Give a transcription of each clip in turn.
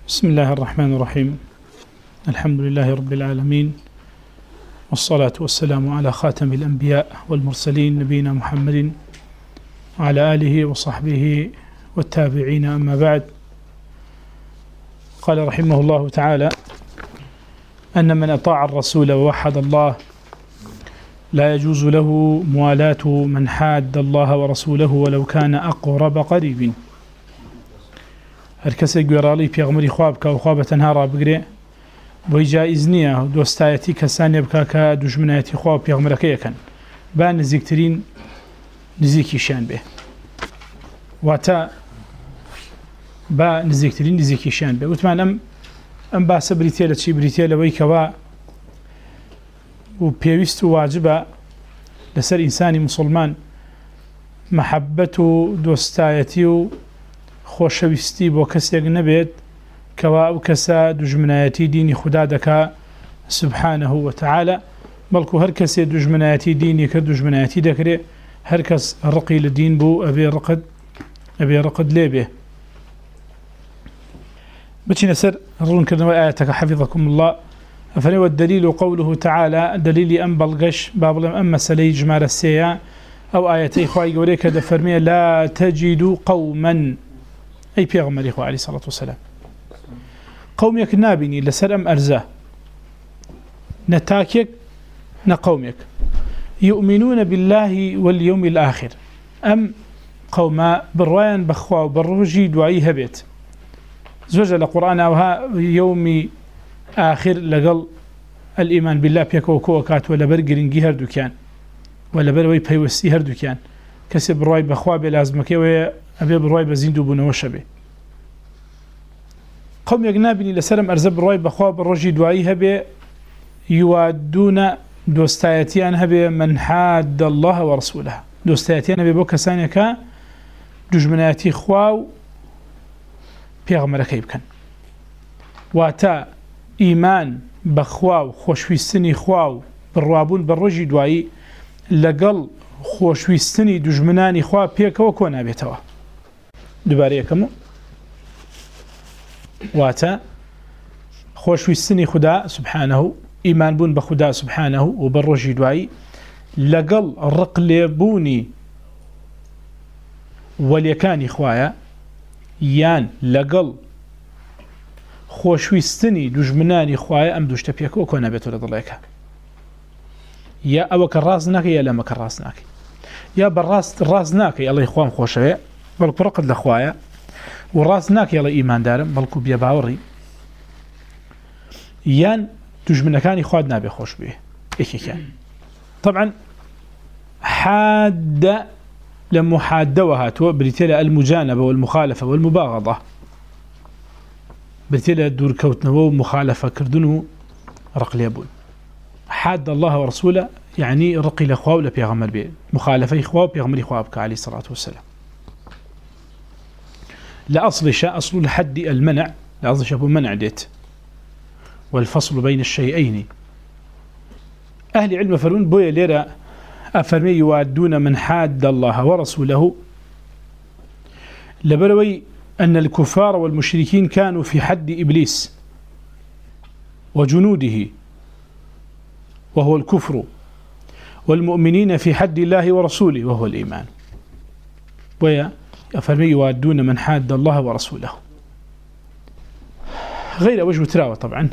بسم الله الرحمن الرحيم. الحمد لله رب العالمين، والصلاة والسلام على خاتم الأنبياء والمرسلين نبينا محمد وعلى آله وصحبه والتابعين. أما بعد، قال رحمه الله تعالى: أن من أطاع الرسول ووحد الله لا يجوز له موالاة من حاد الله ورسوله ولو كان أقرب قريب. هر کسی گویرالی پیغمبری خواب که و خواب تنها را بگیره بۆی جایز نییە دۆستایەتی کەسانی بکە کە دوژمنایەتی خوا و پیغمبرەکە یەکەن، با نزیکترین نزیکیشیان بێ، واتە با نزیکترین نزیکیشیان بێ. وتمان ئەم باسە بریتێ لە چی؟ بریتێ لەوەی کەوا و پێویست و واجبە لەسەر ئینسانی مسلمان محەبەت و دۆستایەتی و خۆشەویستی بۆ کەسێک نەبێت کەوا ئەو کەسە دوژمنایەتی دینی خوددا دەکا سبحانه وتعالى، بەڵکو هەر کەسێ دوژمنایەتی دینی کە دوژمنایەتی دەکرێت، هەر کەس ڕقی لە دین بوو ئەبێ ڕقت لێبێ. بچینە سەر ڕوونکردنەوەی ئاەتەکە حەفیظەکم الله. ئەفەرمێ: والدليل قوله تعالى، دلیلی ئەم بەڵگەش با بڵێم ئەم مەسەلەی ژمارە سێیە ئەو ئاەتەی خوای گەورەی کە دەفەرمێ: لا تجد قوما، أي پیغمبری خو علیه الصلاة والسلام، قومێک نابینی لەسەر ئەم ئەرزە، نەتاکێک نەقومێک، يؤمنون بالله واليوم الآخر، ئەم قوما بڕوایان بەخوا و بەڕۆژی دوایی هەبێت. زۆرجە لە قورئانەوە یومی آخر لەگەڵ الإيمان بالله پێکەوە کۆکاتوە لەبەر گرنگی هەردووکیان و لەبەرەوەی پەیوەستی هەردووکیان. کەسێ بڕوای بەخوا بێ لازمەکەوەیە ئەبێ بڕوای بە زیند و بوونەوە شەبێ. قومێک نابینی لەسەرم ئەرزە بڕوای بەخوا بە ڕۆژی دوایی هەبێ، یوادونە دۆستایەتیان هەبێ من حاد الله ورسوله، دۆستایەتیان هەبێ بۆ کەسانێکە دوژمنایەتی خوا و پێغەمبەرەکەی بکەن. واتە ئیمان بەخوا و خۆشویستنی خوا و بڕوابوون بە ڕۆژی دوایی لەگەڵ خۆشویستنی دوژمنانی خوا پێکەوە کۆ نابێتەوە. دووبارە یەکەم، واتە خۆشویستنی خوددا سبحانه، ئیمان بوون بە خوددا سبحانه و بە ڕۆژی دوایی لەگەڵ ڕق لێبوونی وەلیەکانی خوایە، یان لەگەڵ خۆشویستنی دوژمنانی خوایە، ئەم دوشتە پێکەوە کۆ نابێتەوە لە دڵێکە. یا ئەوە کە ڕاست ناکەی یا لەمە کە ڕاست ناکەی، یا بەڕاست ڕاست ناکەی ئەڵێی خوام خۆشەوێ بەڵکو ڕقت لە خوایە، و ڕاست ناکەی ئەڵێ ئیماندارم بەڵکو بێباوەڕی، یان دوژمنەکانی خواد نابێ خۆش بێ یەکێکیان. طبعا حادە لە محادەوە هاتووە، بریتێ لە المجانبة والمخالفة والمباغضة، بریتێ لە دوورکەوتنەوە و مخالفەکردن و ڕق لێبوون. حاد الله ورسوله يعني رقي لخوا ولا بيغمر به، مخالفة إخوة بيغمر إخوة بك عليه الصلاة والسلام. لأصل شاء أصل الحد المنع، لأصل شابه منع ديت والفصل بين الشيئين. أهل علم فرون بويا ليرا أفرمي يوادون من حاد الله ورسوله، لبروي أن الكفار والمشركين كانوا في حد إبليس وجنوده وهو الكفر، والمؤمنين في حد الله ورسوله وهو الإيمان. ويا أفرمي يوادون من حاد الله ورسوله، غير وجه تراوة. طبعا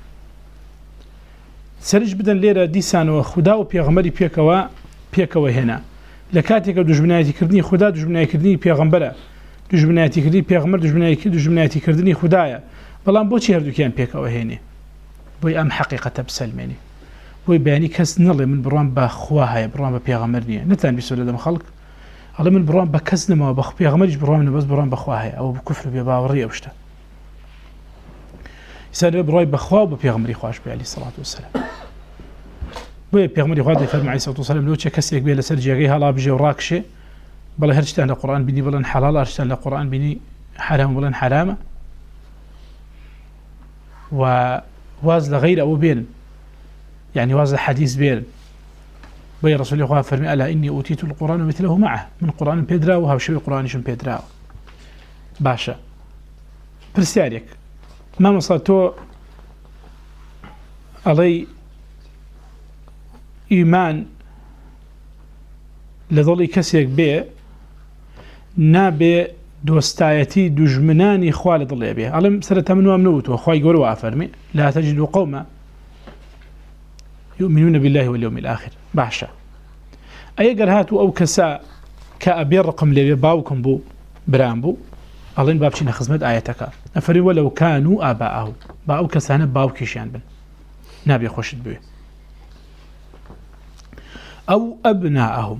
سرج بدن ليرة ديسان وخدا وبيغمري بيكوا هنا لكاتك دجمناتي كردني خدا، دجمناتي كردني بيغمبرة، دجمناتي كردني بيغمر، دجمناتي كردني خدايا، بلان بوشي هردو كان بيكوا هنا بوي أم حقيقة بسلماني، بوي بياني كس نلي من بروان بخواها بروان بيغمرني نتان بيسول لدم خلق الله من بروان بكسنا ما بخ بيغمرش بروان بس بروان بخواها أو بكفر بيباورية وشتا يسأل بروي بخوا وبيغمري خواش بي عليه الصلاة والسلام. بوي بيغمري خوا يفرم عليه الصلاة والسلام لو تشا كسيك بي لسرجي غيها لا بيجي وراكشي بلا هرشتان للقرآن بني بلن حلال، هرشتان للقرآن بني حرام بلن حرامة، وواز لغير أو بين يعني واز حديث بين بي رسول الله فرمي ألا إني أوتيت القرآن مثله معه، من قرآن بيدراو وهو شوي قرآن شن بيدراو باشا برسياريك ما مصاتو علي إيمان لظلي كسيك بي نابي دوستايتي دجمناني خوالد الله بيه علم سرت منو أمنوت وخواي قولوا أفرمي لا تجد قوما يؤمنون بالله واليوم الآخر بعشا أي قرهاتوا أو كساء كأبير رقم لبي باوكم بو برامبو ألين بابشينا خزمت آياتك أفري ولو كانوا آباءهم باو كسانا باو كيشيان بن نابي خوشد بيه أو أبناءهم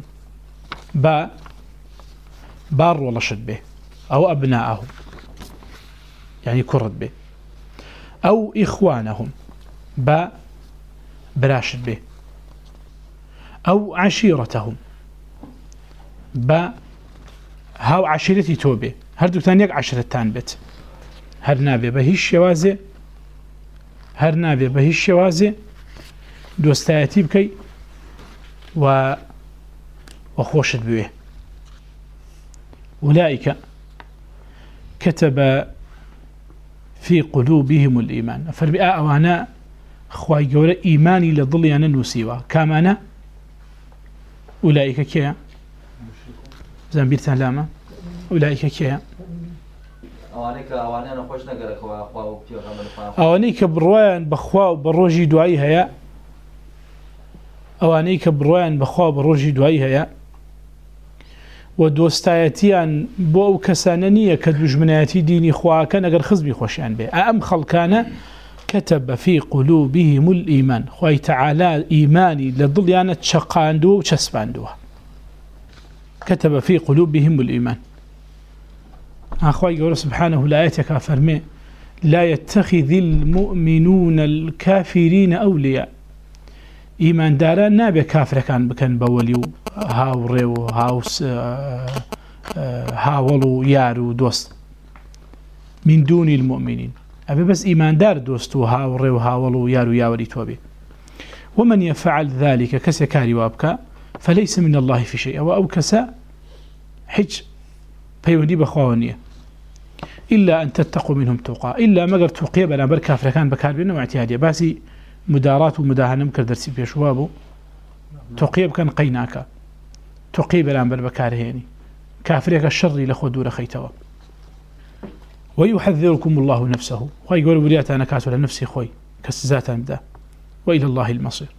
بار والله شد به أو أبناءهم يعني كرد به أو إخوانهم براشد به أو عشيرتهم هاو عشيرتي توبه هردو تانيك عشرتان بيت هر نابي بهيش شوازي دوستايتي بكي وخوشد بيه أولئك كتب في قلوبهم الإيمان فربئاء وانا خواهي قولة إيماني لظلي أنا نسيوا كامانا أولئك كيا زنبير تهلاما أولئك كيا أوانيك بروان بخوا بروجي دعائي هيا أوانيك بروان بخوا بروجي دعائي هيا ودوستايتيان بو كسانانية كدجمناتي ديني خواكا نقر خزبي خوشيان به أم خلقانا كتب في قلوبهم الإيمان خواهي تعالى إيماني لضليانا تشقاندو وشسباندوها كتب في قلوبهم الإيمان أخوي قول سبحانه لا يتكافر لا يتخذ المؤمنون الكافرين أولياء إيمان دارا نابي كافر كان بكن بوليو هاوريو هاوس هاولو يارو دوست من دون المؤمنين أبي بس إيمان دار دوستو هاوريو هاولو يارو ياوري توبي ومن يفعل ذلك كسكاري وابكا فليس من الله في شيء أو كسا حج فيودي بخوانية إلا أن تتقوا منهم توقع إلا ما قرر توقية بنا بركافر كان بكار بينه واعتيادية باسي مدارات ومداهنة مكر درسي بيشوابه توقيب كان قيناك توقيب الآن بالبكارهيني كافريك الشر لخدور خيتوا ويحذركم الله نفسه ويقول بريات أنا كاتل لنفسي خوي كسزات أمدا وإلى الله المصير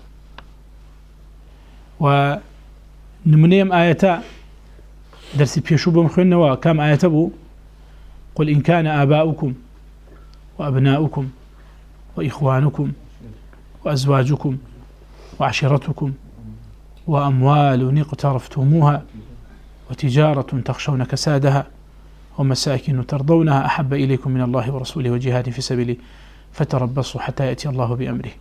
ونمنيم آياتا درسي بيشوبهم خوينا وكام آياتبو قل إن كان آباؤكم وأبناؤكم وإخوانكم وأزواجكم وعشيرتكم وأموال اقترفتموها وتجارة تخشون كسادها ومساكن ترضونها أحب إليكم من الله ورسوله وجهاد في سبيله فتربصوا حتى يأتي الله بأمره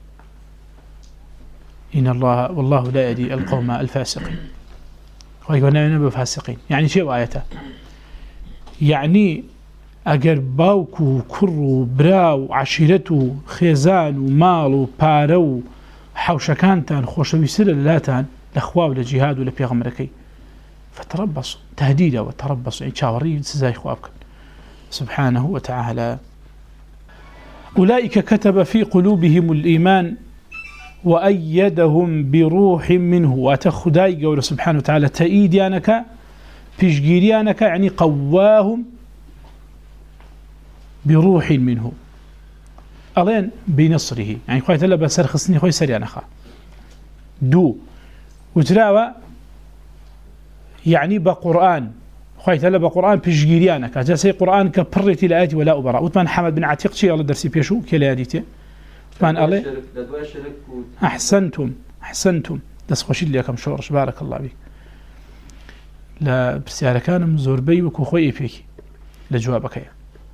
إن الله والله لا يهدي القوم الفاسقين ويقولنا نبي فاسقين يعني شيء آياته يعني أجر باوكو كرو براو عشيرته خيزان ومال وبارو حوشكانتان خوشويسر اللاتان لأخواه لجهاد ولبيغمركي فتربصوا تهديدا وتربصوا إن شاورين سزاي خوابك سبحانه وتعالى أولئك كتب في قلوبهم الإيمان وأيدهم بروح منه وتخداي قول سبحانه وتعالى تأيديانك بيشجيريانك يعني قواهم بروح منه ألين بنصره يعني خوي تلا بسر خصني خوي سريان أخا دو وتراوى يعني بقرآن خوي تلا بقرآن بيشجيريانك جالسي قرآن كبرتي الآيات ولا أبرا وثمان حمد بن عتيق شيء الله درسي بيشو كلا ديته وثمان ألي أحسنتم دس خوشي لي كم شورش بارك الله بك لا بسيارة كان مزور بي وكو خوي فيك لجوابك يا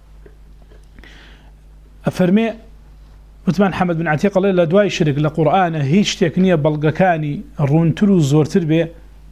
أفرمي وثمان حمد بن عتيق الله لا دواي شرك لقرآن هيش تكنية بلغكاني الرونتلو زورتر بي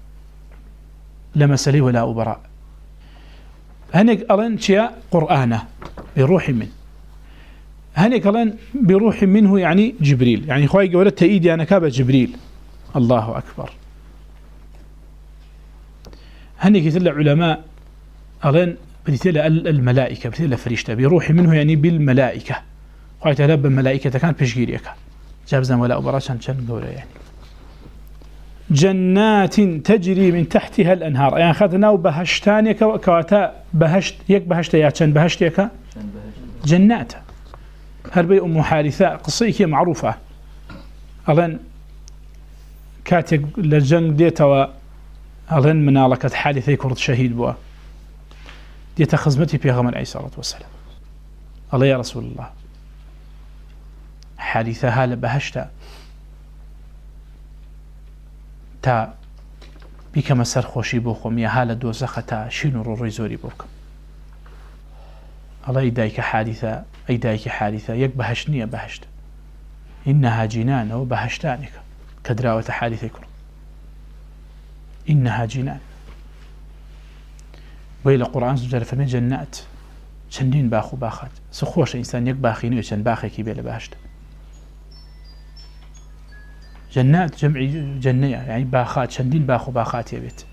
لمسلي ولا أبراء هنيك ألين شيء قرآنه بروح منه هنيك ألين بروح منه يعني جبريل يعني خواهي قولت تأيدي أنا كابة جبريل الله أكبر هنيك يتلع علماء ألين بديتلا الملائكة بديتلا فريشتة بروح منه يعني بالملائكة خواهي تعالى بالملائكة كان بشجيريك جابزا ولا أبراشان شان قوله يعني جنات تجري من تحتها الأنهار يعني خاتنا وبهشتانيك كواتا بهشت يك بهشت يا كان بهشتيك جنات هربي أم حارثة قصيك معروفة أظن كاتك للجنگ ديتا أظن منالكة حادثة كرد شهيد بوا ديتا خزمتي بيغمر عليه الصلاة والسلام الله يا رسول الله حادثة هالة بهشتا تا بكما سرخوشي بوكم يا هالة دوزخة تا شنو الرزوري بوكم الله يدايك حادثة أيدايك حادثة يك بهشنية بهشت إنها جنان وبهشتانك كدراوة حادثة كرد إنها جنان وإلى القرآن سجل فمن جنات شندين باخو باخات سخوش إنسان يك باخيني وشن باخي كي بيلا بهشت جنات جمع جنية يعني باخات شندين باخو باخات يا بيت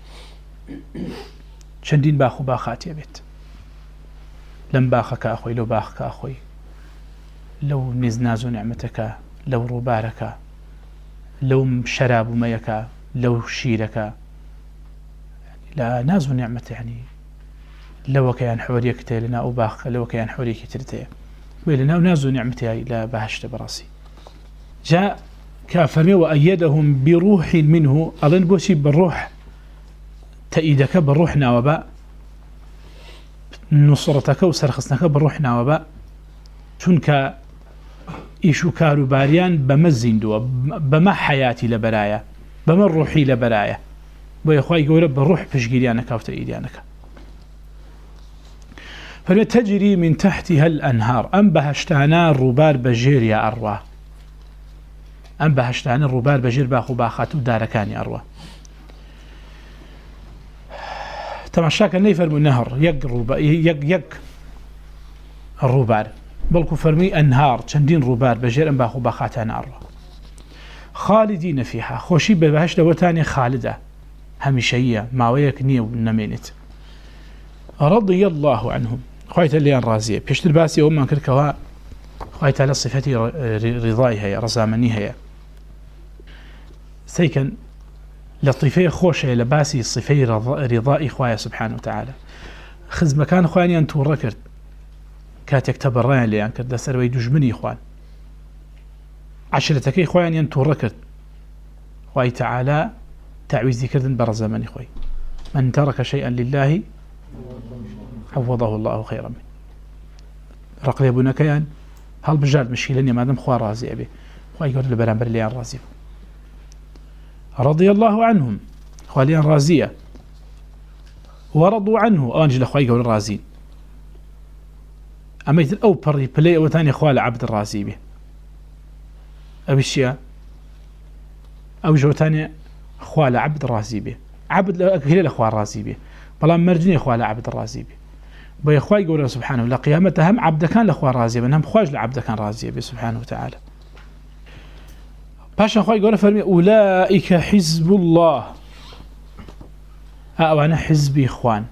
شندين باخو باخات يا بيت لم باخك أخوي لو باخك أخوي لو نزناز نعمتك لو ربارك لو شراب ميك لو شيرك لا ناز نعمته يعني لو كان حوريك تلنا أو باخ لو كان حوريك ترتيه ولنا ناز نعمته لا بهشت براسي جاء كافر وأيدهم بروح منه أظن بوشي بالروح تأيدك بالروحنا وباء نصرتك وسرخصنك بالروحنا وباء شنك إيشو كارو باريان بمزندو بما حياتي لبرايا بما روحي لبرايا ويخوي يقول بالروح بشجيريانك أو تأيديانك فتجري من تحتها الأنهار أم بهشتانا الربار بجير يا أروى أم بهشتانا الربار بجير باخو باخاتو داركاني أروى تمشاك نيفر من النهر يق الربار بلكو فرمي أنهار شندين ربار بجير أم باخو باخاتان أروى خالدين فيها خوشي ببهشت وتاني خالدة هميشية ماويك نيو نمينت رضي الله عنهم خويت اللي رازية بيشتر باسي أمان كركوا خويت على صفتي رضايها يا رزامنيها سيكن لطيفية خوشة لباسي صفي رضائي خوايا سبحانه وتعالى خز مكان خواني أنتو ركرت كاتك تبرين اللي أنكر دا سروي دجمني إخوان عشرتك خواني أنتو ركرت خواي تعالى تعويذ كردن برزمني خوي من ترك شيئا لله عوضه الله خيرا منه رقل يبونا كيان هل بجارد مشكلة ما دام خوا راضي أبي خوا يقول لبرامبر اللي راضي رضي الله عنهم خواليان راضية ورضوا عنه أنجل خوا يقول راضين أما يتل أو بري بلاي أو ثاني خوال عبد الراضي به أبي الشيء أو جو ثاني خوال عبد الراضي به عبد أكهل الأخوة راضي به بلا مرجني خوال عبد الراضي به بيخوي يقول سبحانه لا قيامته هم عبد كان لأخوة راضي به هم خواج لعبد كان راضي به سبحانه وتعالى باشا خوي يقول فرمي أولئك حزب الله أنا حزبي إخوان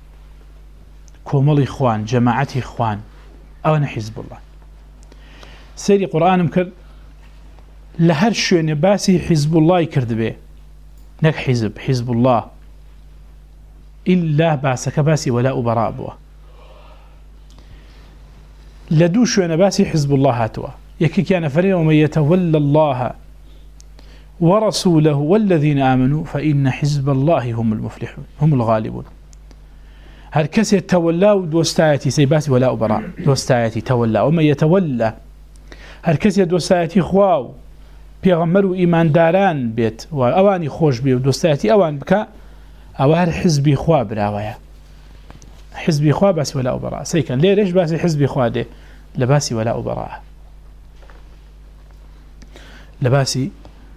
كومل إخوان جماعتي إخوان أنا حزب الله سيري قرآن مكر لهر شو نباسي حزب الله يكرد به نك حزب الله إلا باسك باسي ولا أبراء بوا لدو شو نباسي حزب الله هاتوا يكي كان فريق ومن يتولى الله ورسوله والذين آمنوا فإن حزب الله هم المفلحون هم الغالبون هل كسي يتولى دوستايتي سيباسي ولا أبراء دوستايتي تولى ومن يتولى هل كسي دوستايتي خواو بيغمروا إيمان داران بيت وأواني خوش بي ودوستايتي أوان بكا أوان حزبي خوا براويا حزبي خوا باسي ولا أبراء سيكن ليه ليش باسي حزبي خوا دي لباسي ولا أبراء لباسي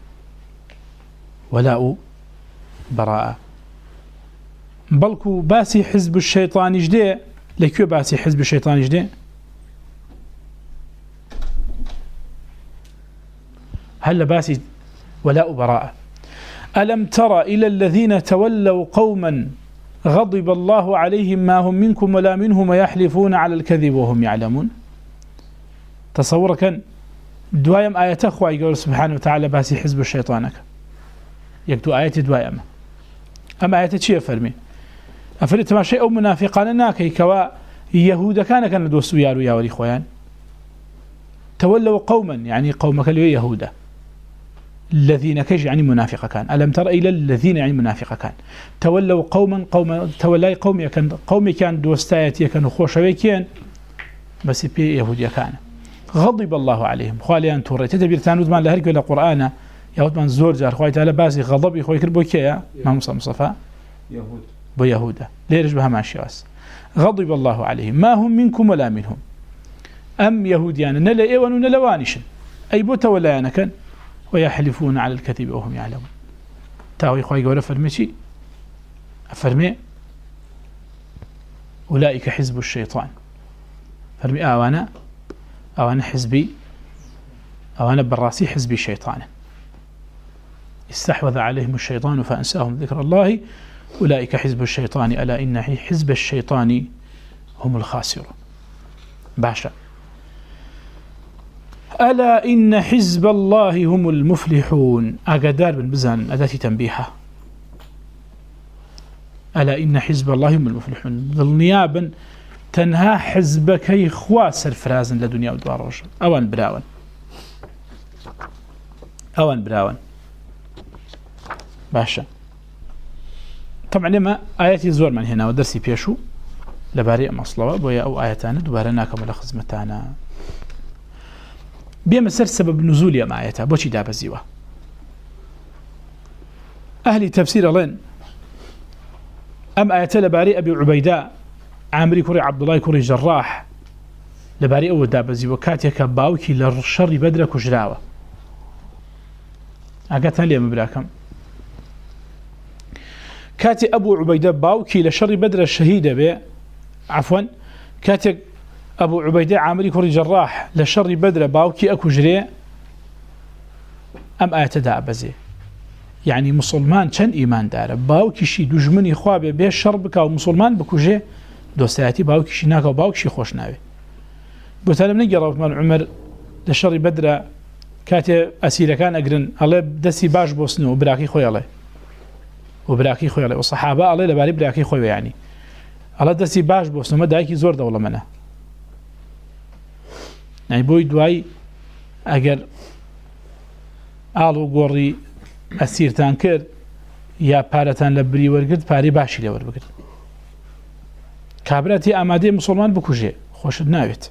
ولا براء بلكو باسي حزب الشيطان جدي لكيو باسي حزب الشيطان جدي هل باسي ولا براء ألم ترى إلى الذين تولوا قوما غضب الله عليهم ما هم منكم ولا منهم ويحلفون على الكذب وهم يعلمون. تصور كان دوايم آيات أخوة يقول سبحانه وتعالى باسي حزب الشيطانك يكتو آيات دوايم أما آيات شيء فرمي أفرت ما شيء أو منافقان ناكي كوا يهود كان دوسوا يارو يا ولي خوان تولوا قوما يعني قومك اللي يهودا الذين كج يعني منافق كان ألم تر إلى الذين يعني منافق كان تولوا قوما تولاي قومي كان دوستايتي كانوا خوشويكين بس بي يهوديا كان غضب الله عليهم خواليان توري تدبير تانود مان لهرك ولا قرآن يهود من زور جار خوي تعالى باسي غضب خوي كربو كيا ما مصطفى يهود بو يهودا ليش بها ماشي واس غضب الله عليهم ما هم منكم ولا منهم أم يهوديان نلا إيوان ونلا وانشن أي بو تولايانا كان ويحلفون على الكذب وهم يعلمون تاوي خوي قوله فرمي فرمي أولئك حزب الشيطان فرمي أوانا حزبي أوانا براسي حزبي الشيطان استحوذ عليهم الشيطان فأنساهم ذكر الله أولئك حزب الشيطان ألا إن حزب الشيطان هم الخاسرون باشا ألا إن حزب الله هم المفلحون أقدار بن بزان أداة تنبيحة ألا إن حزب الله هم المفلحون ظلنيابا تنها حزبك يخوا سرفرازا لدنيا ودوار رجل أوان براون باشا طبعا لما آياتي زور من هنا ودرسي بيشو لبارئ مصلوة بويا أو آياتانا دوبارناكم ولا خزمتانا بيما سر سبب نزول يا آياتها بوشي دابا زيوه أهل تفسير لين أم آيات لبارئ أبي عبيداء عامري كوري عبد الله كوري جراح لبارئ أو دابا زيوه كاتيك باوكي للشر بدرك وجراوه أقاتها لي مبراكم كاتي أبو عبيدة باوكي لشر بدر الشهيدة به عفوا كاتي أبو عبيدة عامري كوري جراح لشر بدر باوكي أكو جري أم آيات دابزي يعني مسلمان كان إيمان داره باوكي شي دجمني خوابه به شر بك ومسلمان بكو جي دوستاتي باوكي شي ناكا باوكي شي خوش ناوي بوتالم نقرأ من عمر لشر بدر كاتي أسيرة كان أقرن الله دسي باش بوسنو وبراكي خوي الله وبراكي خوي الله والصحابة الله لبالي براكي خوي يعني الله دسي باش بوسنو ما دايكي زور دولة منه يعني بوي دواي أقر آلو قوري أسيرتان كرد يا بارتان لبري ورقد باري باشي لور بقد كابراتي أمادي مسلمان بكوجي خوش ناويت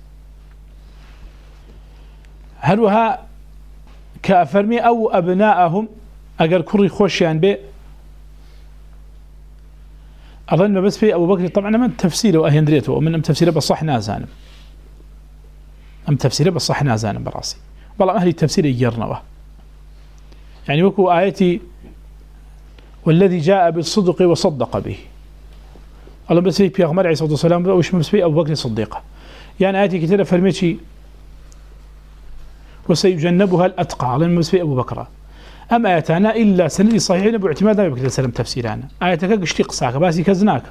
هلوها كأفرمي أو أبناءهم أقر كوري خوشيان بي أظن ما بس في أبو بكر طبعا من تفسيره وأهندريته ومن تفسيره بالصح نازانم أم تفسيره بالصح نازانم براسي والله أهل التفسير يجرنوه يعني وكو آيتي والذي جاء بالصدق وصدق به الله بس في بيغمر عليه الصلاة والسلام وش بس في أبو بكر صديقه يعني آيتي كتير فرميتي وسيجنبها الأتقى الله بس في أبو بكر أما آياتنا إلا سندي صحيحين باعتماد أبي بكر سلم تفسيرانا آياتك اشتق ساك باسي كزناك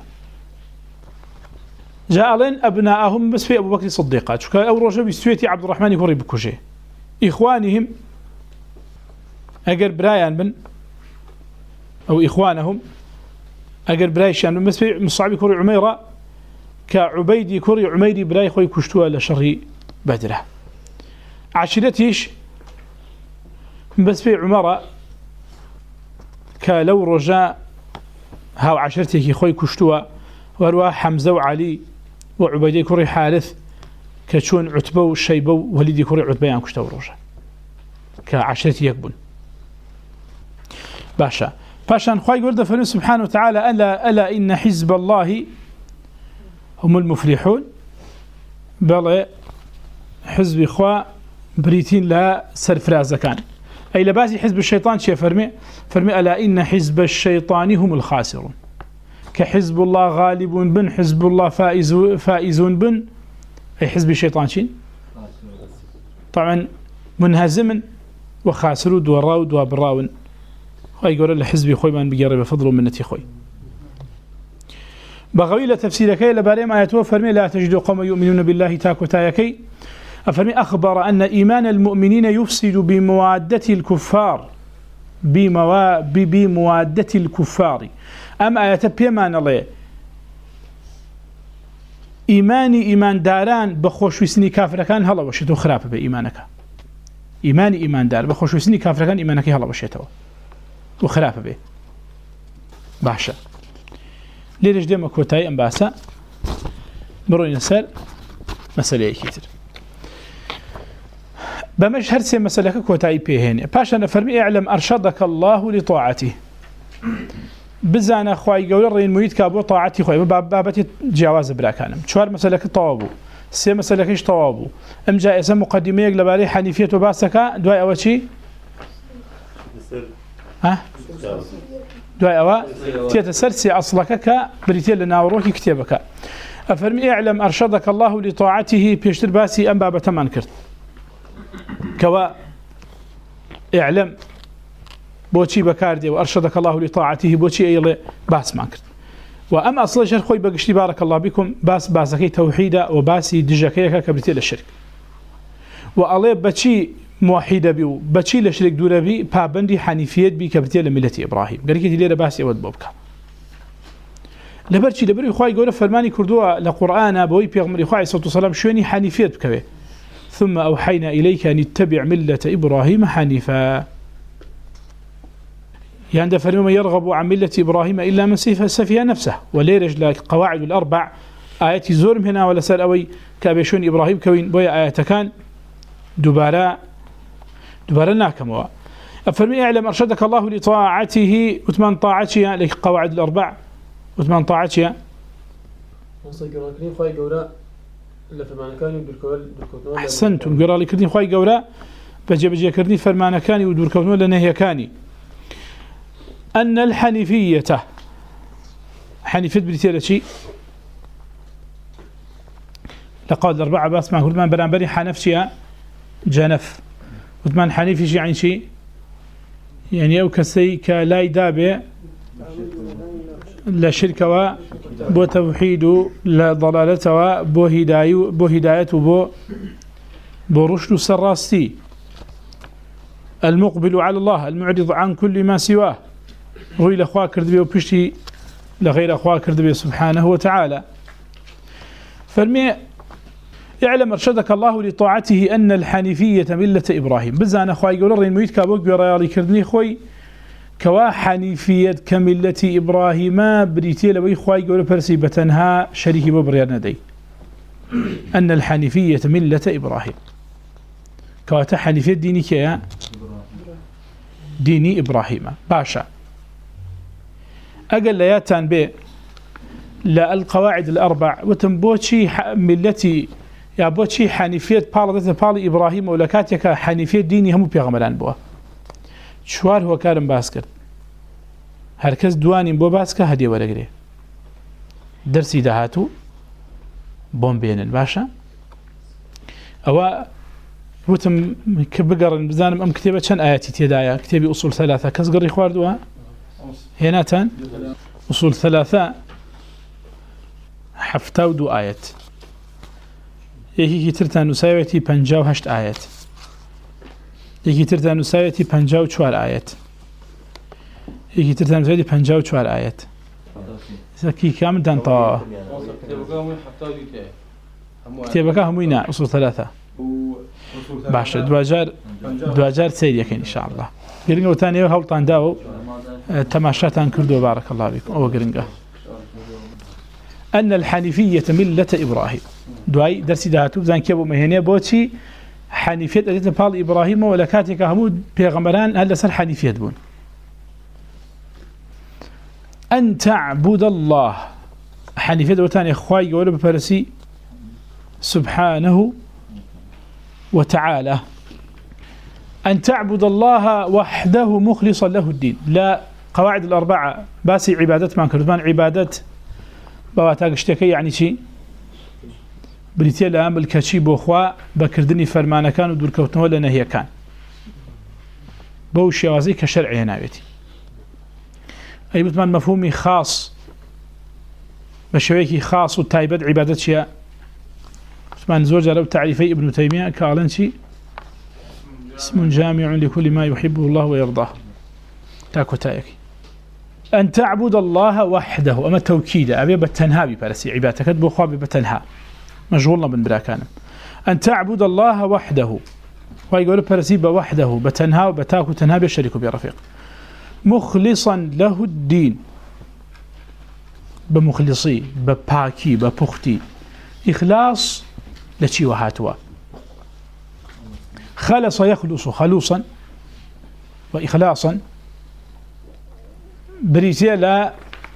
جاء لين أبناءهم بس في أبو بكر صديقات شكال أو رجل بيستويتي عبد الرحمن يكوري بكوجي إخوانهم أجر برايان بن أو إخوانهم أجر برايشان بن بس في مصعب يكوري عميرة كعبيدي يكوري عميري براي خوي كشتوها لشر بدره عشيرتيش بس في عمرة كلو رجاء هاو عشرتي خوي كشتوا وروا حمزة وعلي وعبيدي كوري حارث كشون عتبة وشيبة وليدي كوري عتبة كشتوا رجاء كعشرتي يكبن باشا خوي يقول فرمي سبحانه وتعالى ألا إن حزب الله هم المفلحون بل حزب إخوة بريتين لا سرفراز كان أي لباسي حزب الشيطان شيء فرمي ألا إن حزب الشيطان هم الخاسرون كحزب الله غالب بن حزب الله فائزون بن أي حزب الشيطان شين طبعا منهزم وخاسر وراود وبراون يقول له حزبي خوي من بيقرب بفضل منتي خوي بغوي لتفسيرك لباري ما يتوفى فرمي لا تجد قوم يؤمنون بالله تاكي أفرمي أخبر أن إيمان المؤمنين يفسد بموادة الكفار بموادة الكفار أم آيات بيمان الله إيمان داران بخوش وسني كافر كان هلا وشتو خراب بإيمانك إيمان دار بخوش وسني كافر كان إيمانك هلا وشتو وخراب به باشا ليش ديما كوتاي أم باسا بروين سال مسألة كتير بمش هرسي مسألة كوتاي بيهن باشا نفرمي اعلم أرشدك الله لطاعته بزانا خواهي قول الرئين مريد كابو طاعتي خواهي بابتي جواز براكانم شوار مسألة طوابو سي مسألة كيش طوابو ام جائزة مقدمية لبالي حنيفية وباسكا دواي أول شي ها دواي أول تيتسرسي أصلك كبريتين لناوروكي كتابك أفرمي اعلم أرشدك الله لطاعته بيشتر باسي أم بابا تمان كرت كوا اعلم بوشي بكاردي وأرشدك الله لطاعته بوشي أيضا باس ما كرت وأما أصلا شر خوي بقشتي بارك الله بكم باسكي توحيدا وباسي دجاكيكا كبريتين للشرك وأليه بشي موحيدة بيو بشي لشرك دورة بي بابندي حنيفيات بي كبريتين لملة إبراهيم قريكي ليلة باسي أود بوبكا لبرشي لبري خواهي قوله فرماني كردوها لقرآن بوي بيغمري خواهي صلى الله عليه وسلم شويني حنيفيات بكوي ثم أوحينا إليك أن اتبع ملة إبراهيم حنيفا يعني فريما يرغب عن ملة إبراهيم إلا من سفيها نفسه وليرج لك قواعد الأربع آيات زورم هنا ولا سألوي كابيشون إبراهيم كوين بويا آيات كان دبارا ناكموا أفرمي اعلم أرشدك الله لطاعته وثمان طاعتها لك قواعد الأربع وثمان طاعتها أحسنتم قرأ لكردين خواهي قولا بجي كردين فرمان كاني ودور كونوا لنهي كاني أن الحنيفية حنيفية بريتيرة شيء لقال الأربعة باس معه كل من بري حنفشها جنف وثمان حنيفي شيء يعني شيء يعني أو كسي كلاي دابع لا شركة بو توحيد لا ضلالة بو هداية بو رشد سراستي المقبل على الله المعرض عن كل ما سواه روي لأخواه كردبي وبشتي لغير أخواه كردبي سبحانه وتعالى فالمئة يعلم أرشدك الله لطاعته أن الحنيفية ملة إبراهيم بزان أخواه يقول الرين ميت كابوك بريالي كردني خوي كوا حنيفية كملة إبراهيم بريتي لوي أخواه يقول برسي بتنها شريكي ببريان ندي أن الحنيفية ملة إبراهيم كواتا حنيفية ديني كيا ديني إبراهيم باشا أقل لياتان بي لا القواعد الأربع وتنبوشي ملتي يا بوشي حنيفية بالي إبراهيم ولكاتيك حنيفية ديني هم بيغمران بوا شوار هو كارم باسكر هركز دواني بو باسكر هدي ورقري درسي دهاتو بومبين باشا أو وتم كبقر بزانم أم كتابة كان آياتي تيدايا كتابي أصول ثلاثة كسقري خواردوها هناتان أصول ثلاثة حفتاو دو آيات يكي ترتان نساويتي بنجاو هشت آيات يكي ترتان نساويتي بنجاو چوار آيات يكي ترتان نساويتي بنجاو چوار آيات كي كامل تنطا كتابك هموينا أصول ثلاثة باشا دواجار سيد يكين إن شاء الله قرنقا وثانية هولطان داو تماشاتان كردو بارك الله بكم أو قرنقا أن الحنيفية ملة إبراهيم دواي درسي دهاتو بزان كيبو مهنية بوتي حنيفية أديت بال إبراهيم ولكاتك همود بيغمران هل سر حنيفية بون أن تعبد الله حنيفية دوتان إخواي يقولوا بفرسي سبحانه وتعالى أن تعبد الله وحده مخلصا له الدين لا قواعد الأربعة باسي عبادات ما كردمان عبادات بواتاق اشتكي يعني شيء بريتيا لامل كشي بوخوا بكردني فرمانا كان ودور كوتنه ولا نهي كان بوشي وازي كشرعي هناويتي أي بتمان مفهومي خاص بشويكي خاص وتايبد عبادتها عثمان زوجة لو تعريفي ابن تيمية كالنشي اسم جامع لكل ما يحبه الله ويرضاه تاكو تايكي أن تعبد الله وحده أما توكيدا أبي بتنها ببرسي عبادتك بخواب بتنها مشغولنا من براكانم أن تعبد الله وحده ويقول برسي بوحده بتنها وبتاكو تنها بالشريك برفيق مخلصا له الدين بمخلصي بباكي ببختي إخلاص لشي وهاتوا خلص يخلص خلوصا وإخلاصا بريتي لا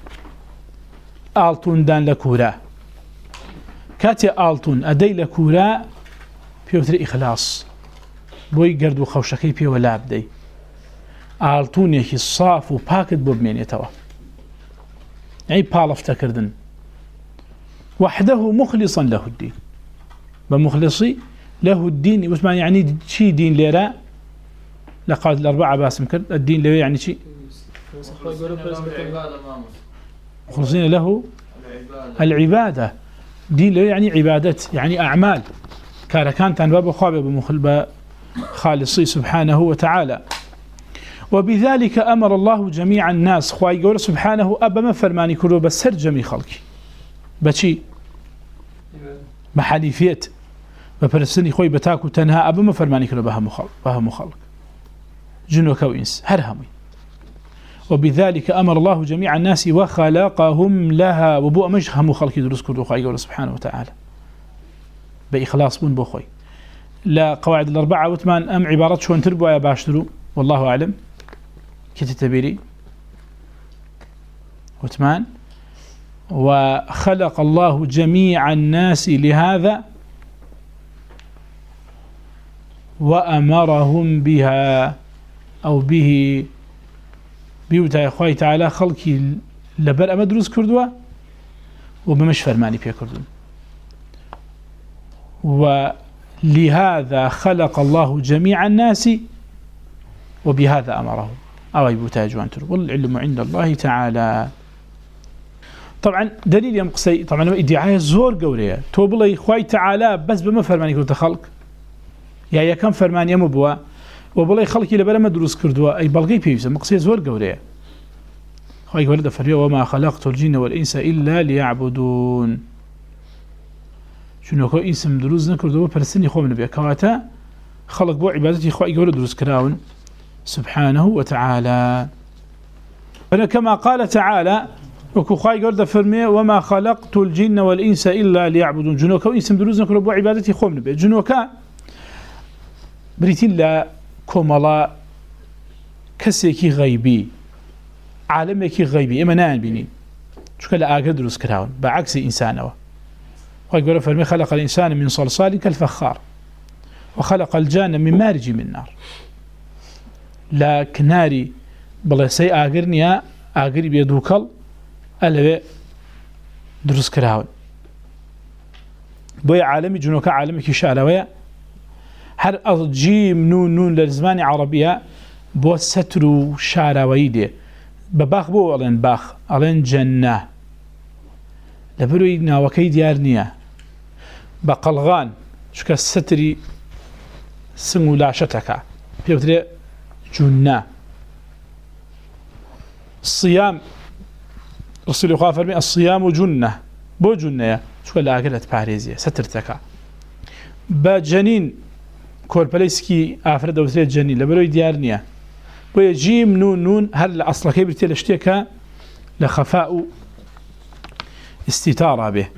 آلتون دان لكورا كاتي آلتون أدي لكورا بيوتر إخلاص بوي قردو خوشكي بيو لابدي آلتون يكي الصاف وباكت ببمين يتوا يعني بالف تكردن وحده مخلصا له الدين بمخلصي له الدين وش يعني شي دين ليرا لقد الأربعة باسم كرد الدين له يعني شي مخلصين له العبادة دين له يعني عبادة يعني أعمال كان تنباب خواب خالصي سبحانه وتعالى وبذلك أمر الله جميع الناس خواهي قول سبحانه أبا ما فرماني كله بسر جميع خلقي بشي بحليفيت بپرستنی خوی بتاکو تنها أبا ما فرماني كله بها مخلق جنوك وإنس هرهمي وبذلك أمر الله جميع الناس وخلقهم لها وبو مجهم خلقي درس كله خواهي قول سبحانه وتعالى بإخلاص بون بخوي لا قواعد الأربعة وثمان أم عبارات شون تربوا يا باشتروا والله أعلم كتتبيري وثمان وخلق الله جميع الناس لهذا وأمرهم بها أو به بيوتا إخوائي تعالى خلقي لبر أمدروس كردوا وبمش فرماني بيا كردون ولهذا خلق الله جميع الناس وبهذا أمرهم أو يبوتا جوانتر والعلم عند الله تعالى طبعا دليل يمقسي طبعا ادعاء زور قوريه تو بلي إخوائي تعالى بس بما فرماني كرد خلق يا كم فرمان يمبوا وبلي خلقي لبلا ما دروس كردوا أي بلغي بيوسا مقسي زور قوريه خواهي ولد فريه وما خلقت الجن والإنس إلا ليعبدون شنو كو إنسم دروز نكردوا برسني خو من بيا كواتا خلق بو عبادتي خواهي ولد دروس كراون سبحانه وتعالى كما قال تعالى وكو خواهي ولد فرميه وما خلقت الجن والإنس إلا ليعبدون جنوكا وإنسم دروز نكردوا بو عبادتي خو من بيا جنوكا بريتين لا كومالا كسيكي غيبي عالميكي غيبي إما نان بينين شو كلا آقر دروس كراون بعكس إنسانه ويقول فرمي خلق الإنسان من صلصال كالفخار وخلق الجان من مارج من نار لا كناري بلا سي آقرنيا آقري بيدوكال ألوي دروس كراون بوي عالمي جنوكا عالمي كشالوية هر جيم نون للزمان عربية بو سترو شاراويدي بباخ بو ألين باخ ألين جنة لبروي ناوكي ديارنيا بقلغان شكا ستري سنو لاشتك بيوتري جنة الصيام رسول الله فرمي الصيام جنة بو جنة شكا لآقلت باريزية سترتك بجنين كوربليسكي آفرد وثريت جنين لبروي ديارنيا بو جيم نون هل أصلا كيبرتي لاشتيكا لخفاء استتارة به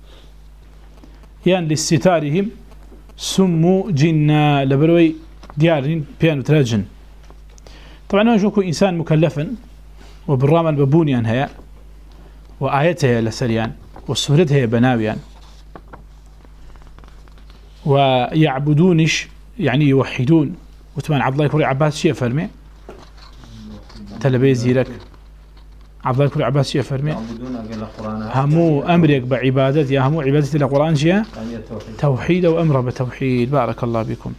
يعني لاستتارهم سموا جنة لبروي ديارين بيانو تراجن طبعا أنا أشوفه إنسان مكلفا وبالرامن ببونيان هيا وآيته لسريان وسورته بناويان ويعبدونش يعني يوحدون وثمان عبد الله يكوري عباس شيء فرمي تلبي زيرك عبد الله يكوري عباس شيء فرمي همو أمرك بعبادتي يا همو عبادتي القرآن شيء توحيد وأمر بتوحيد بارك الله بكم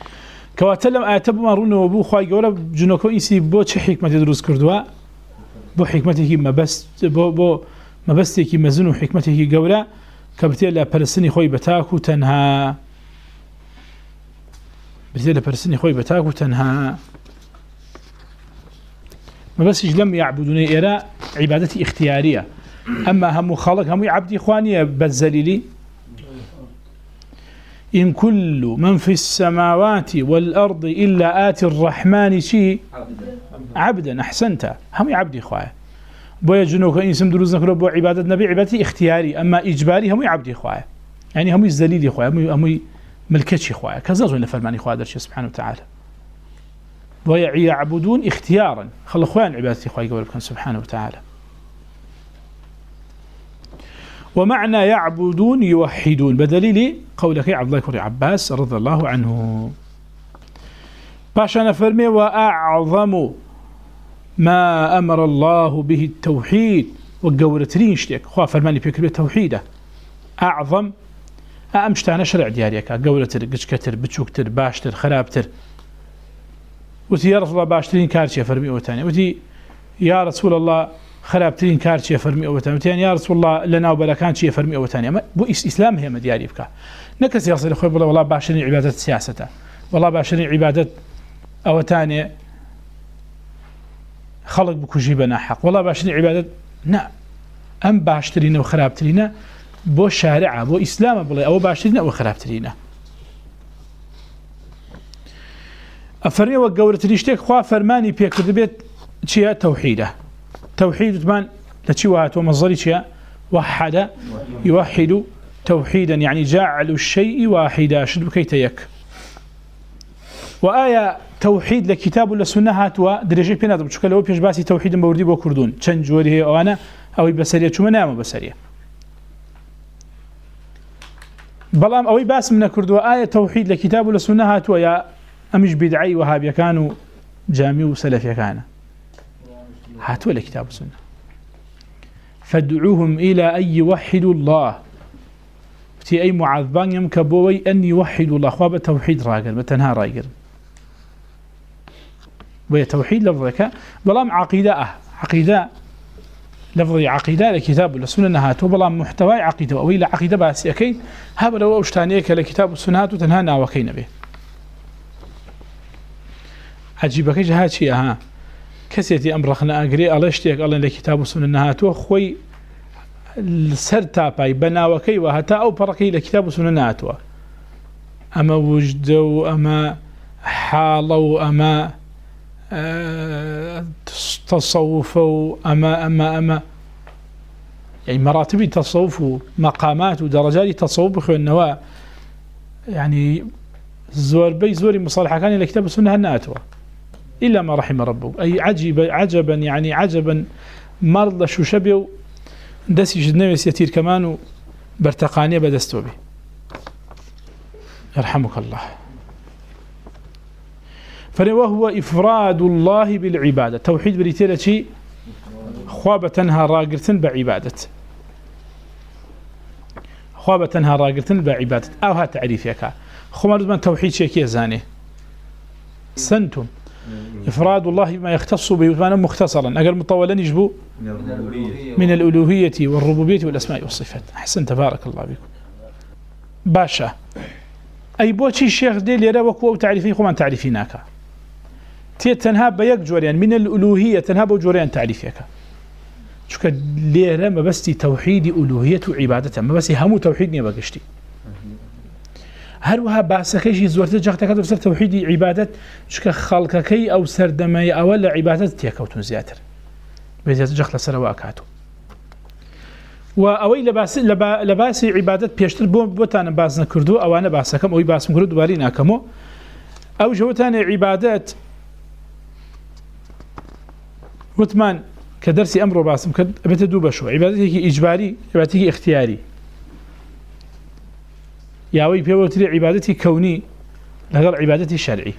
كواتلم آيات بمارون وبو خواهي قولا جنوكو إنسي بو چه حكمة دروس كردوا بو حكمته بو مبستك مزن وحكمته جورا كبتي لا برسني خوي بتاكو تنها بتي لا برسني خوي بتاكو تنها ما بس لم يعبدوني إراء عبادتي اختيارية أما هم خلق هم عبدي إخواني بالزليلي إن كل من في السماوات والأرض إلا آتي الرحمن شيء عبدا أحسنت هم عبدي إخواني بويا جنوك إنسان دروز نكره بو عبادة نبي عبادتي اختياري أما إجباري هم عبدي إخواني يعني هم الزليلي إخواني هم ملكتش إخواني كذا زوين فرمان إخواني درش سبحانه وتعالى ويعبدون اختيارا خل اخوان عبادتي اخوي قبلكم سبحانه وتعالى ومعنى يعبدون يوحدون بدليل قولك يا عبد الله بن عباس رضي الله عنه باشا فرمي واعظم ما امر الله به التوحيد وقورترين شتك خو فرماني بكلمه توحيده اعظم امشتانا شرع دياريك قورتر قشكتر بتشوكتر باشتر خرابتر وتي يا رسول الله باشترين كارشي فرمي وتاني وتي يا رسول الله خرابترين كارشي فرمي وتاني وتي يا رسول الله لنا وبلكان شي فرمي وتاني بو اسلام هي مدياري بك نكس يصير اخوي والله باشترين عباده سياسته والله باشترين عباده او تاني خلق بكجيبنا حق والله باشترين عباده نعم ام باشترين وخرابترين بو شارع بو اسلام بلا او باشترين او خرابترين أفرمي وقورت ليشتك خوا فرماني بيكرد بيت شيء توحيده توحيد تبان لتشوات ومصدري شيء وحد يوحد توحيدا يعني جعل الشيء واحدا شد بكيتيك وآية توحيد لكتاب ولا سنة هاتوا درجة بيناتهم شو كلو بيش باسي توحيد موردي بكردون چند جوري أو أنا أو بسرية شو منام بسرية بلام أو باس من كرد وآية توحيد لكتاب ولا سنة هاتوا يا أمش بدعي وهابي كانوا جامي وسلفي كان هاتوا لكتاب السنة فادعوهم إلى أن يوحدوا الله تي أي معذبان يمكبوي أن يوحدوا الله خواب توحيد راقر بتنها راقر وهي توحيد لفظك بلام عقيدة لفظي عقيدة لكتاب السنة هاتوا بلام محتوى عقيدة أو إلى عقيدة باسي أكين هذا لو أشتانيك لكتاب السنة هاتوا تنهانا وكين به عجيبك ايش هاتشي ها كسيتي امرخنا اقري الله اشتيك الله لكتاب السنه هاتو خوي السرتاباي بناوكي وهتا او بركي لكتاب السنه هاتو اما وجدوا اما حالوا اما تصوفوا اما يعني مراتب التصوف ومقامات ودرجات التصوف بخو النوا يعني زوري مصالحه كان لكتاب السنه هاتو إلا ما رحم ربه أي عجبا يعني عجبا مرضى شو شبه دسي جدنوي سيتير كمان برتقانية بدستو به يرحمك الله وهو إفراد الله بالعبادة توحيد بريتيرة شيء خوابتنها راقرتن بعبادة خوابتنها راقرتن بعبادة أو ها تعريف يكا خمار من توحيد شيء كي زاني سنتم إفراد الله بما يختص به مختصرا أقل مطولا يجبو من الألوهية والربوبية والأسماء والصفات أحسن تبارك الله بكم باشا أي بوشي الشيخ ديل يرى وكو تعريفين خمان تعريفيناك تنها بيك جوريان من الألوهية تنها بجوريان تعريفيك شو ليرى ما بس توحيد ألوهية وعبادة ما بس همو توحيد نيا بقشتي هروها باسكيشي زورت جختك تفسر توحيد عبادة شو خلقكي أو سردمي أو لا عبادة تيكوتون زياتر بيزيات جخت لسرواكاتو وأوي لباس عبادة بيشتر بوتان باسنا كردو أو أنا باسكم أو باسم كردو بارينا كمو أو جوتان عبادات وثمان كدرسي أمر باسم بتدوب شو عبادتي إجباري عبادتي اختياري ياوي بيوتري عبادتي كوني لغير عبادتي شرعي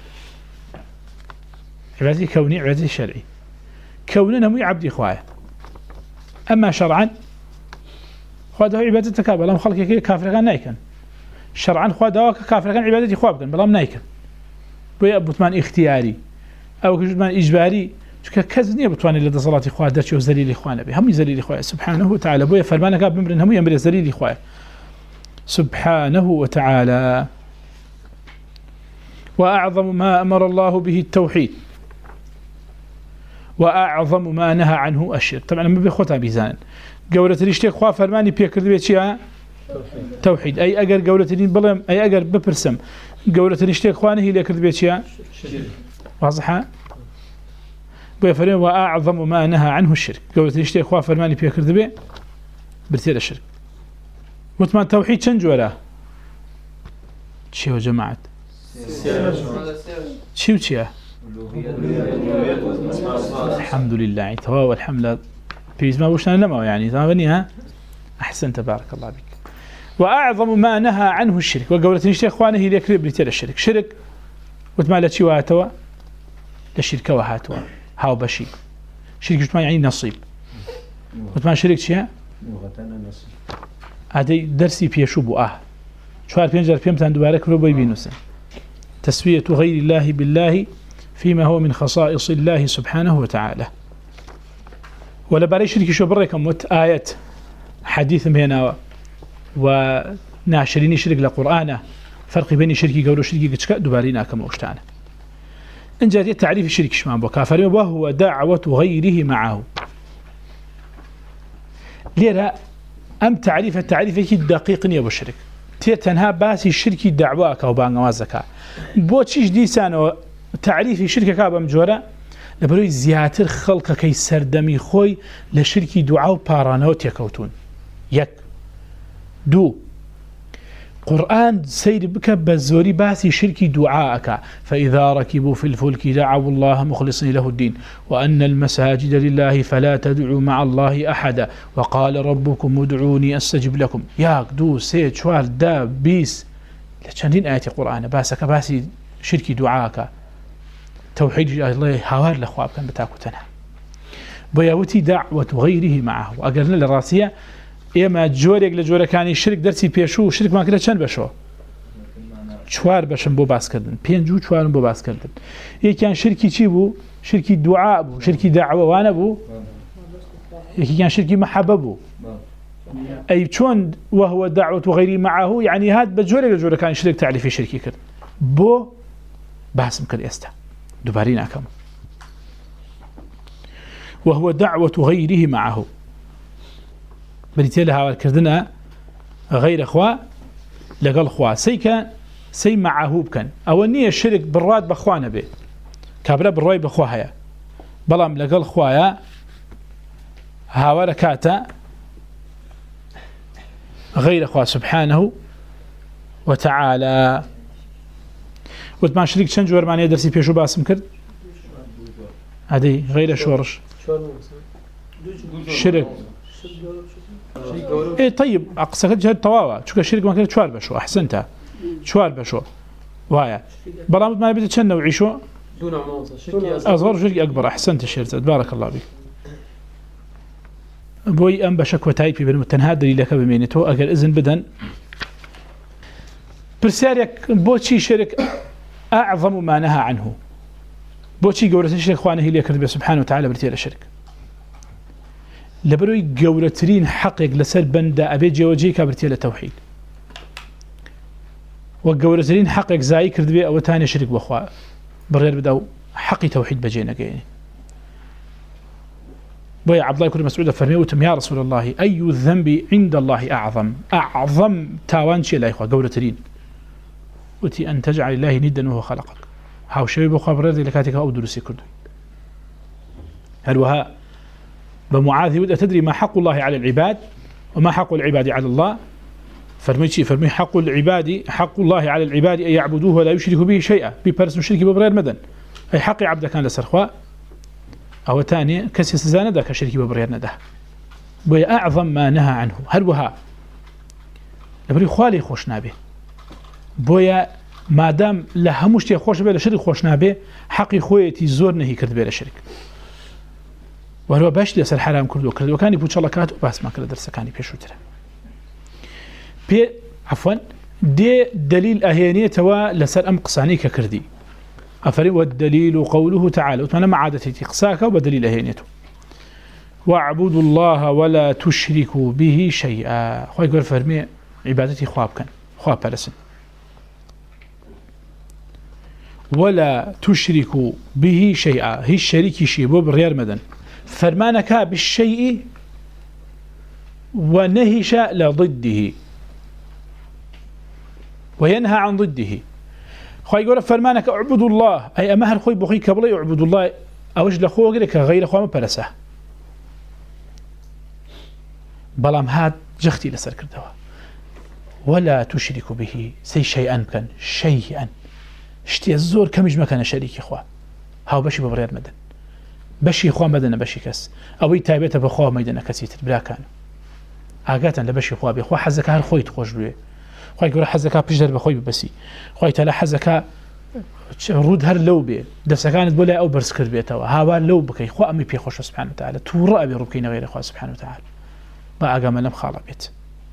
عبادتي كوني عبادتي شرعي كوننا مو عبدي خوايا أما شرعا خواده عبادتك بلام خلقك كافر كان نايكن شرعا خواده كافر كان عبادتي خواب كان بلام نايكن بوي أبوتمان اختياري أو كجدمان إجباري كذنية بتواني لدصلات إخوة درش وزليل إخوانا به هم زليل إخوة سبحانه وتعالى بويا فرمانا قاب بمرن هم يمر زليل إخوة سبحانه وتعالى. وأعظم ما أمر الله به التوحيد وأعظم ما نهى عنه الشرك. طبعا ما بيخوتها بيزان قولة الاشتيك خواه فرماني بيكرد بيتشيها توحيد أي أجر قولة الدين بلهم أي أجر ببرسم قولة الاشتيك خوانه اللي يكرد بيتشيها واضحة بيفرمي وأعظم ما نهى عنه الشرك. قولة الاشتيك خواه فرماني بيكرد بي برتير الشرك. وثمان توحيد شنجو له شيء جماعة شيء وشيء الحمد لله توا والحمد لله بيز ما وشنا لما يعني ثانيها أحسن تبارك الله بك. وأعظم ما نهى عنه الشرك. وقولة الشيخ إخوانه اللي يكرب برتير الشرك شرك وثمان لشي وهاتوا للشرك وهاتوا هاو بشي شرك وثمان يعني نصيب وثمان شرك شيء هذا درسي بيشوبوا شوار بينجر بيمتان دوبارك رو بيبينوسا تسوية غير الله بالله فيما هو من خصائص الله سبحانه وتعالى. ولا باري شركي شو بريكم مت آية حديث هنا وناشرين شرك لقرآن فرق بين شركي قولوا شركي كتشكا دوبارينا كما وشتانا إن جاءت تعريف الشرك شمان بكافر وهو دعوة غيره معه. ليرا أم تعريف التعريف الدقيق يا بالشرك تنها باسي الشركي دعواك أو بانوازك بوتشيش ديسانو تعريف الشركة كابا مجورة لبروي زياتر خلق كي سردمي خوي لشركي دعاو بارانوت يكوتون يك دو قرآن سير بك بزوري باسي شركي دعاءك فإذا ركبوا في الفلك دعوا الله مخلصين له الدين وأن المساجد لله فلا تدعوا مع الله أحدا وقال ربكم ادعوني أستجب لكم ياك دو سيد شوال دا بيس لشاندين آيات القرآن باسك باسي شركي دعاءك توحيد الله هوار لأخواب كان بتاكو تنها بياوتي دعوة غيره معه وأقرنا للراسية إما جوريك لجورة كان الشرك درسي بيشو شرك ما كده چند بشو چوار بشن بو باس کردن پنجو چوار بو باس کردن یکیان شرکی چی بو شرکی دعاء بو شرکی دعوه وانا بو یکیان شرکی محبه بو أي چون وهو دعوة غيري معه يعني هاد بجوريك لجورة كان شرك تعريفي شركي كرد بو باسم كرد استا دوبارين أكم وهو دعوة غيره معه بريتيلها والكردنا غير أخوة لقل أخوة سي معه بكن أو النية الشرك بالراد بأخوانا به كابلا بالرأي بأخوها بلام لقل أخوة هاوركاتا غير أخوة سبحانه وتعالى وتمان شريك چند جور معنی درسی پیشو باسم کرد هذه غير شورش شرك ايه طيب اقصى جهه طواوا شو شرك ما كان شوار بشو احسنتها شوار بشو وايا برامج ما بده تشنو وعيشو دون اصغر شرك اكبر احسنت الشرط بارك الله بك بوي ام بشكوى تايبي بالمتنهاد دليل لك بمينته اجل اذن بدن برساريك بوتشي شرك أعظم ما نهى عنه بوتشي قولة الشرك خوانه اللي يكرد سبحانه وتعالى برتيل الشرك لبروي قولترين حقق لسر بندا أبي جيوجيكا برتيل التوحيد وقولترين حقق زاي كرد بي أو تاني شرك بأخوة برير بدأو حقي توحيد بجينا قيني بويا عبد الله يكون مسعود فرميوتم يا رسول الله أي الذنب عند الله أعظم تاوانشي لا إخوة قولترين وتي أن تجعل الله ندا وهو خلقك هاو شباب خبر ذي لكاتك أو درسي كردو هل وها بمعاذ ود أتدري ما حق الله على العباد وما حق العباد على الله فرمي حق العباد حق الله على العباد أن يعبدوه ولا يشركوا به شيئا ببرس مشرك ببرير مدن أي حق عبد كان لسرخواء أو تاني كسي سزاندة كشرك ببرير ندى بي أعظم ما نهى عنه هل وها لبري خوالي خوشنا به بويا مادام لهمشتي خوش به لشرك خوشنا به حقي خويتي زور نهي كرد به لشرك وهو باش لسر حرام كردو كرد وكان يبوش الله كات وباس ما كرد درس كان بيشو ترى عفوا دي دليل أهيانية توا لسر أم قصاني كردي أفري والدليل قوله تعالى وتمنى مع عادتي قساك وبدليل أهينيته واعبدوا الله ولا تشركوا به شيئا خوي يقول فرمي عبادتي خواب كان خواب برسن ولا تشركوا به شيئا هي الشريك شيء بو بالريال مدن فرمانك بالشيء ونهش لضده وينهى عن ضده خوي يقول فرمانك اعبدوا الله أي أمهر خوي بخي كبلي اعبدوا الله أوش لخوه غير خواه مبرسه بلام هاد جختي لسر كردوا ولا تشرك به سي شيئا كان شيئا اشتي الزور كمج مكان شريك اخوه هاو بشي ببرير مدن بشي اخوه مدن بشي كس اوي تايبته بخوه ميدن كسيتر بلا كان اگاتن لبشي اخوه بخوه حزك هر خويت خوش بيه خوي يقول حزك بيجدر بخوي بسي خوي تلا حزك رود هر لو بيه دسكانت بولا او برسكر بيتوا هاوا لو بكي خو امي بي خوش سبحانه وتعالى تورا ابي ربكين غير اخوه سبحانه وتعالى ما اقام لم خالبت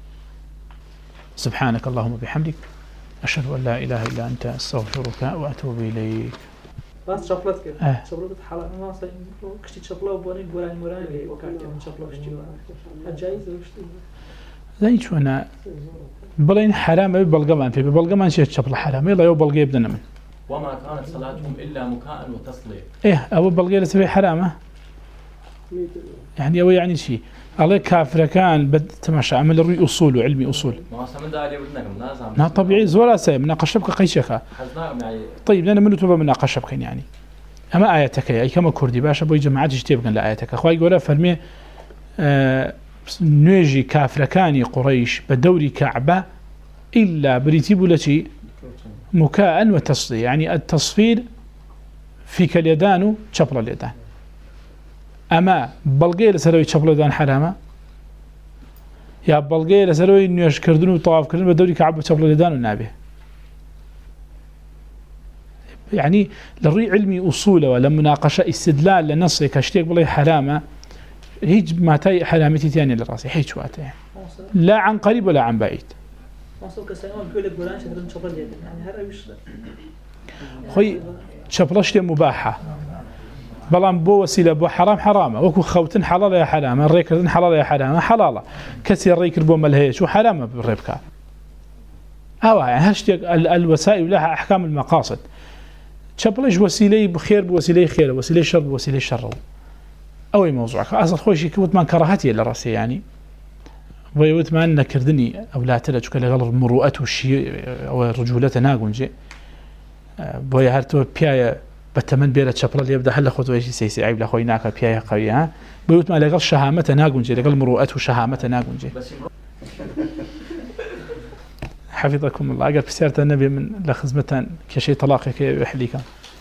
سبحانك اللهم وبحمدك أشهد أن لا إله إلا أنت أستغفرك وأتوب إليك. بس شغلات كده. شغلات حلا ما صار كشتي شغلة وبوني بوران وكاتي من شغلة كشتي. الجائزة وشتي. زين شو أنا بلين حرام ببلغمان في ببلغمان شيء شغلة حرام يلا يو بلغي بدنا من. وما كانت صلاتهم إلا مكاء وتصلية. إيه أبو بلغي لسه حرامه. يعني أو يعني شيء. الله كافر كان تماشى عمل الرؤي أصول وعلمي أصول. ما سمد عليه ودنا كم نازم. نا طبيعي زولا سي مناقشة بك قيشك. طيب لأن منو تبى مناقشة بكين يعني. أما آياتك أي كما كردي باشا بوي جماعات يجتيب كان لآياتك. أخوي يقول فرمي نيجي كافر كان قريش بدوري كعبة إلا بريتيب التي مكاء وتصفير يعني التصفير في كاليدان شبر اليدان. أما بلغي لسروي شبل دان حرامة يا بلغي لسروي نيش كردن وطواف كردن بدوري كعب شبل دان النابه يعني للري علمي أصوله ولا مناقشة استدلال لنص كشتيك بلي حرامة هيج ما تاي حرامتي تاني لراسي هيج شواته لا عن قريب ولا عن بعيد خوي شبلشت مباحة بلان بو وسيله بو حرام حرامه وكو خوتن حلال يا حرام الريكردن حلال يا حرام حلاله كثير ريكر بو ملهيش وحرامه بالربكه يعني هاشتي الوسائل لها احكام المقاصد تشبلش وسيله بخير بوسيله خير وسيله شر بوسيله شر او موضوعك اصلا خوش كوت من كراهتي لراسي يعني ويوت ما نكردني او لا تلج كل غلط مروءته الشيء او رجولته ناقونجي بو هرتو بيا بتمن بيرة شبرا اللي يبدأ حل خطوة شيء سيسي عيب لأخوي ناكا بيها قوية بيوت ما لقل شهامة ناقونجي لقل مروءته شهامة ناقونجي حفظكم الله أقل بسيارة النبي من لخزمتان كشي طلاقي كي يحليك